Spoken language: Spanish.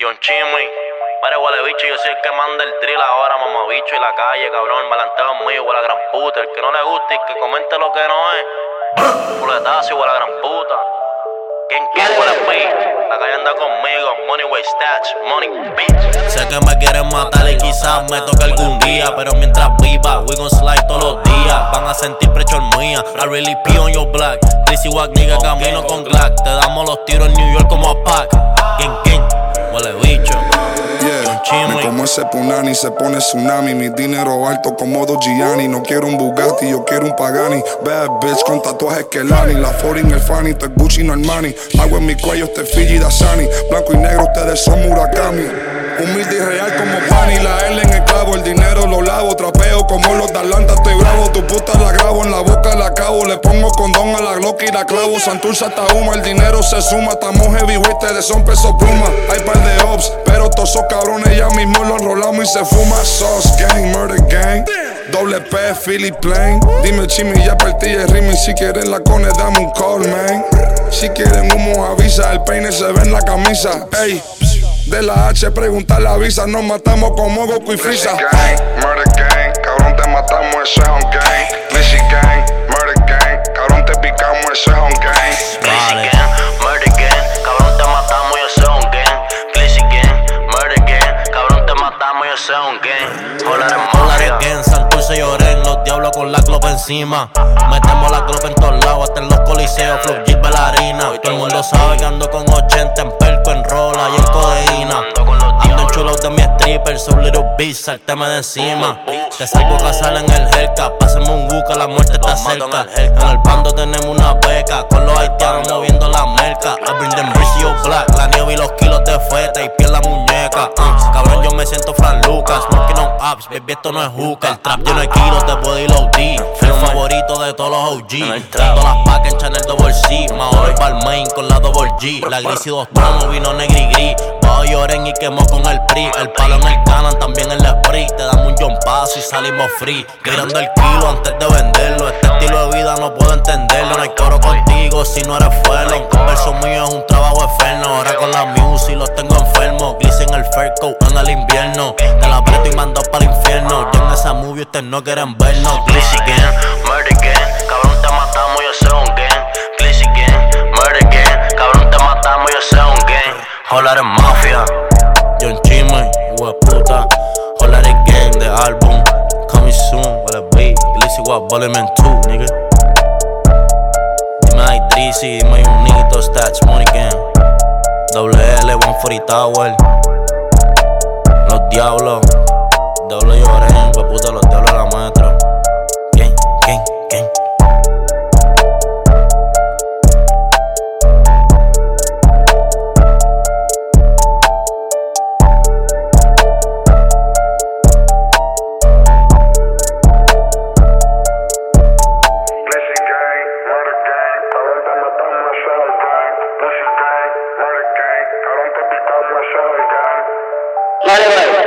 John Chimmy, pare huele bicho, yo soy el que manda el drill ahora, mamabicho, y la calle, cabrón, el malanteo es mío, huele a gran puta. El que no le guste y que comente lo que no es, culetazo y huele a gran puta. ¿Quién huele a mí? La calle anda conmigo, money way stats, money bitch. Sé que me quieren matar y quizás me toque algún día, pero mientras viva, we gon' slide todos los días. Van a sentir pressure mía, I really pee on your black. Tracy Wack, nigga, camino con Glock. Te damos los tiros en New York como a Pac. ¿Quién? Huele bicho. Me como ese punani, se pone tsunami. Mi dinero alto como Dos Gianni. No quiero un Bugatti, yo quiero un Pagani. Bad bitch con tatuajes que Lani. La foreign, el Fanny, te Gucci, no Armani. Agua en mi cuello, este Fiji, Dasani. Blanco y negro, ustedes son Murakami. Humilde y real como Pani. La L en el clavo, el dinero lo lavo. Trapeo como los de Atlanta, estoy bravo. Tu puta la grabo, en la boca la acabo. Le pongo condón a la Glock y la clavo. Santurce hasta Uma, el dinero se suma. Estamos heavyweight, de son peso pluma. Hay par de ops, pero todos esos cabrones ya mismo lo enrolamos y se fuma. Sauce gang, murder gang. Doble P, Philly Plain. Dime Chimmy, ya partí el ritmo. Si quieren la cone, dame un call, man. Si quieren humo, avisa. El peine se ve en la camisa. Ey, de la H, pregunta la visa. Nos matamos como Goku y Frieza. Murder gang, cabrón, te matamos, ese es un gang. Lizzy gang, murder gang, cabrón, te picamos, ese es un gang. Vale. Murder gang, cabrón, te matamos, yo soy un gang. Lizzy gang, murder gang, cabrón, te matamos, yo soy un gang. Hola gang, Santurce y Oren, los diablos con la clopa encima. Metemos la clopa en todos lados, hasta en los coliseos, flow Jeep bailarina. Todo el mundo sabe que ando con 80 en perco, en rola y en codeína. Ando en chulos de mi stripper, so little bitch, salteme de encima. Te salgo a casar en el Hellcat, pásame un buca, la muerte está cerca. En el bando tenemos una beca, con los haitianos moviendo la merca. I bring them rich y yo black, la nieve y los kilos de feta y piel la muñeca. Cabrón, yo me siento Fran Lucas, smoking on apps, baby, esto no es hookah. El trap lleno de kilos, te puedo ir OD. El favorito de todos los OG. Todas las pacas en Chanel Double C. Mahoro y Balmain con la Double G. La gris y dos tomos, vino negri gris. Bajo lloren y quemó con el PRI. El palo en el Canan, también el Spree. Te damos un John Paso y salimos free. Mirando el kilo antes de venderlo. Este estilo de vida no puedo entenderlo. No hay coro contigo si no eres felon. Un verso mío es un trabajo enfermo. Ahora con la music los tengo enfermos. Gliss en el fair coat en el invierno. Te la aprieto y mando para el infierno. Ya en esa movie ustedes no quieren vernos. Glissy gang, murder gang, cabrón te matamos, yo soy un gang. Glissy gang, murder gang, cabrón te matamos, yo soy un gang. Hola eres mafia, John Chimmy, hueputa. Hola eres gang de álbum, coming soon, wala beat. Glissy Wack, Volume 2, nigga. Dime hay Drizzy, dime hay Unito, Stats, Money Gang. Double L, 140 Tower. Los diablos, doble lloren, hueputa, los diablos de la maestra. Gang. Vale.